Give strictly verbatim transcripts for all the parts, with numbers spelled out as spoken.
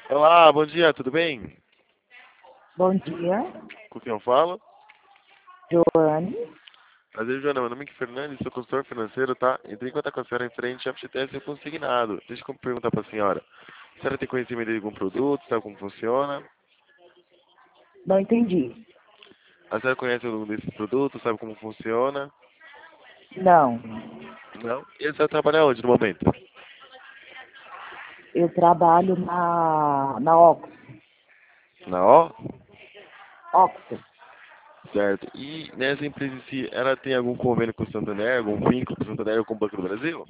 Olá, bom dia, tudo bem? Bom dia, Com quem eu falo? Joane. Prazer, Joana. Meu nome é Fernandes, sou consultor financeiro, tá? Entrei em contato com a senhora em frente ao F G T S consignado. Deixa eu perguntar para a senhora. A senhora tem conhecimento de algum produto, sabe como funciona? Não entendi. A senhora conhece algum desses produtos, sabe como funciona? Não, Não? E a senhora trabalha onde no momento? eu trabalho na, na Ox, Na O? Oxford. Certo. E nessa empresa em si, ela tem algum convênio com o Santander, algum vínculo com o Santander ou com o Banco do Brasil?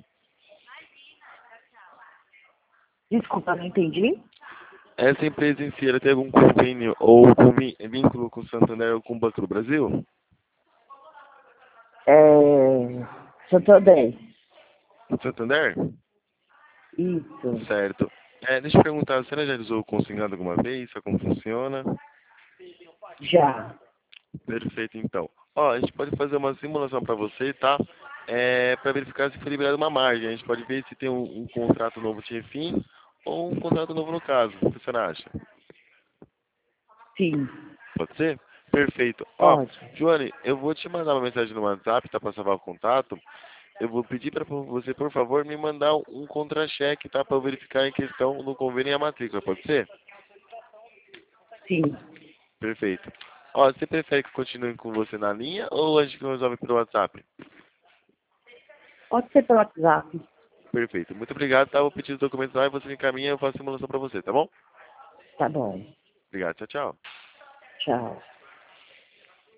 Desculpa, não entendi. Essa empresa em si, ela tem algum convênio ou algum vin- vínculo com o Santander ou com o Banco do Brasil? É, Santander. O Santander? Isso. Certo. É, deixa eu perguntar, a senhora já usou o consignado alguma vez? Sabe como funciona? Já. Perfeito, então. Ó, a gente pode fazer uma simulação para você, tá? É, para verificar se foi liberada uma margem. A gente pode ver se tem um, um contrato novo de refim ou um contrato novo no caso. O que a senhora acha? Sim. Pode ser? Perfeito. Ó, Pode. Joane, eu vou te mandar uma mensagem no WhatsApp, tá? Para salvar o contato. Eu vou pedir para você, por favor, me mandar um contra-cheque, tá? Para eu verificar em questão no convênio e a matrícula, pode ser? Sim. Perfeito. Ó, você prefere que eu continue com você na linha ou a gente resolve pelo WhatsApp? Pode ser pelo WhatsApp. Perfeito. Muito obrigado, tá? Vou pedir os documentos lá e você me encaminha e eu faço a simulação para você, tá bom? Tá bom. Obrigado. Tchau, tchau. Tchau.